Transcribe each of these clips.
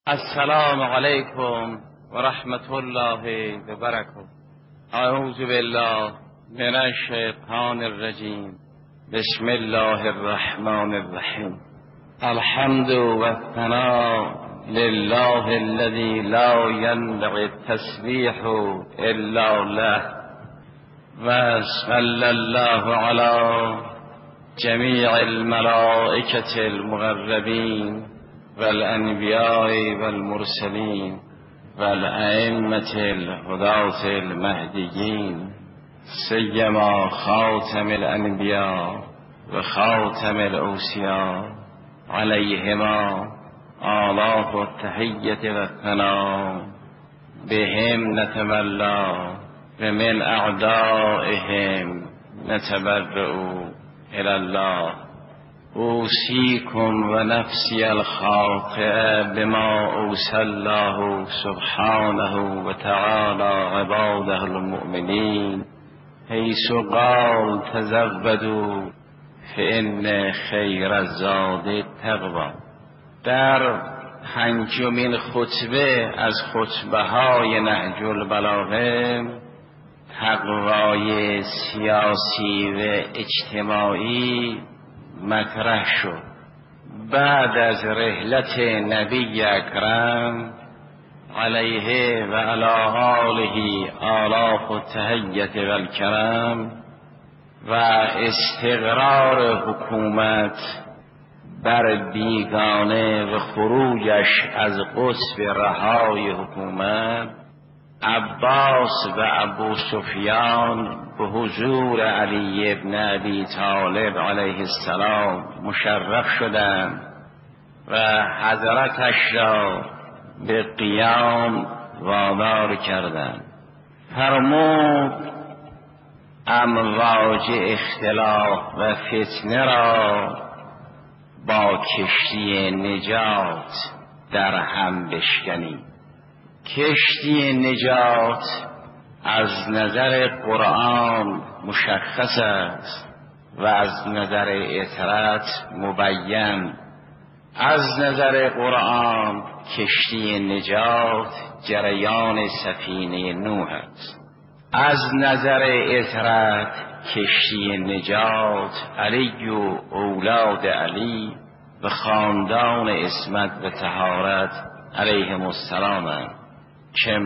السلام علیکم و رحمت الله و برکاته. اعوذ بالله من الشیطان الرجیم. بسم الله الرحمن الرحیم. الحمد و الثناء لله الذي لا ينبغي التسبيح الا له و صلی الله علی جمیع الملائکة المقربین والانبیاء والمرسلین والائمة الهداة المهدیین سیما خاتم الانبیاء و خاتم الاوصیاء علیهما آلاف التحیة و الثناء بهم نتولا و من اعدائهم نتبرأ الى الله. اوصیکم و نفسی الخاطئه بما اوصی الله سبحانه و تعالی عباده المؤمنین حیث قال تزودوا فان خیر الزاد التقوی. در پنجمین خطبه از خطبه های نهج البلاغه تقوای سیاسی و اجتماعی مطرح شد. بعد از رحلت نبی اکرم علیه و علی آله آلاف التحیة و الکرم و استقرار حکومت بر بیگانه و خروجش از قطب رهای حکومت، عباس و ابو سفیان به حضور علی ابن ابی طالب علیه السلام مشرف شدند و حضرتش را به قیام وادار کردند. فرمود امواج اختلاف و فتنه را با کشتی نجات در هم بشکنید. کشتی نجات از نظر قرآن مشخص است و از نظر اطرت مبین. از نظر قرآن کشتی نجات جریان سفینه نوح است. از نظر اطرت کشتی نجات علی و اولاد علی و خاندان عصمت و طهارت علیهم السلام است که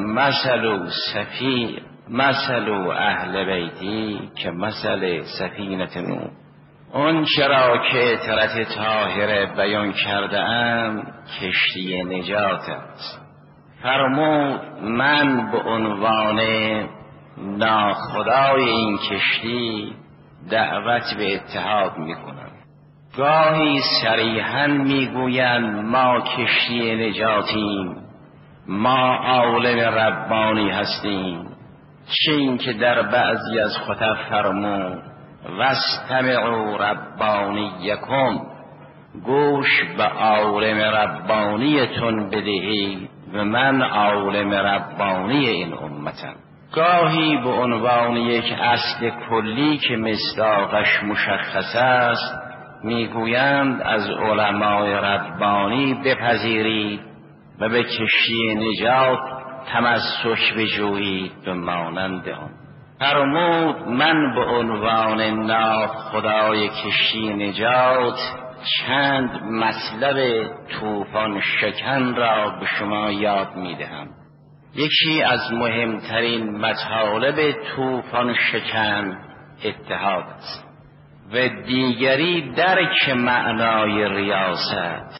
مثل اهل بیتی که مثل سفینه نوح. اون چرا که اطرت طاهره بیان کرده ام کشتی نجات است. فرمود من به عنوان ناخدای این کشتی دعوت به اتحاد میکنم. گاهی صریحاً میگویند ما کشتی نجاتیم، ما عالم ربانی هستیم، چه این که در بعضی از خطب فرمود واستمعوا ربانیکم، گوش به عالم ربانیتون بدهید و من عالم ربانی این امتم. گاهی به عنوان یک اصل کلی که مصداقش مشخص است میگویند از علمای ربانی بپذیرید و به کشتی نجات تمسک بجویید به مانند آن. فرمود من به عنوان ناخدای کشتی نجات چند مطلب طوفان شکن را به شما یاد میدهم. یکی از مهمترین مطالب طوفان شکن اتحاد است و دیگری درک معنای ریاست